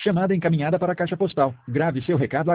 Chamada encaminhada para a caixa postal. Grave seu recado